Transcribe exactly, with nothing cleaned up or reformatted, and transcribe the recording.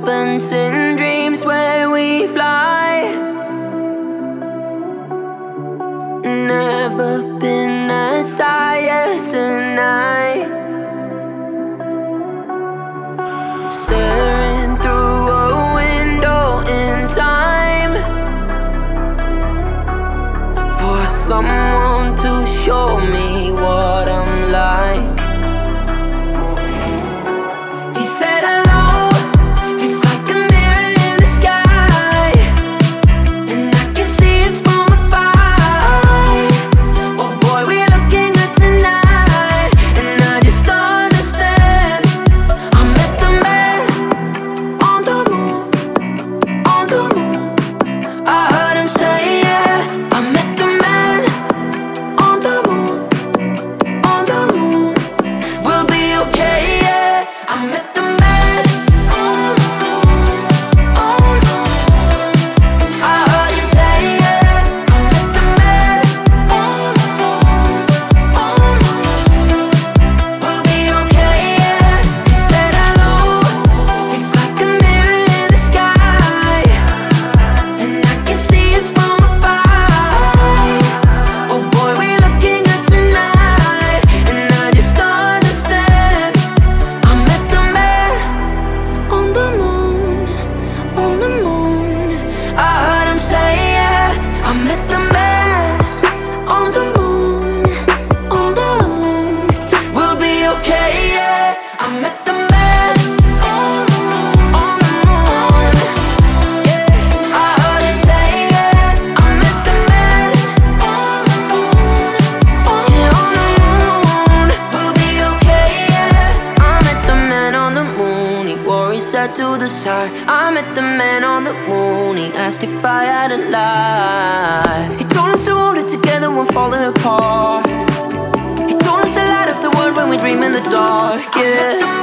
happens in dreams where we fly. Never been as high as tonight. Staring through a window in time for someone to show me what I'm like. He said hello, it's like a mirror in the sky, and I can see it's from above. Oh boy, we're looking good tonight, and I just don't understand. I met the man on the moon, on the moon. I heard him say yeah. I met the man on the moon, on the moon. We'll be okay, yeah. I met the man on the moon, on the moon. I heard him say yeah. I met the man on the moon, on the moon. We'll be okay, yeah. He said hello, it's like a mirror in the sky, and I can see it's from above. Oh boy, we're looking good tonight, and I just don't understand. I met the man on the moon, on the moon. I heard him say yeah. I met the man on the moon, on the moon. We'll be okay, yeah. I met the man on the moon, on the moon. Yeah, I heard him say yeah. I met the man on the moon, on, yeah, on the moon. We'll be okay, yeah. I met the man on the moon. He wore his hat to the side. I met the man on the moon. He asked if I had a life. He told us to hold it together when falling apart. He told us to light up the world when we dream in the dark, yeah.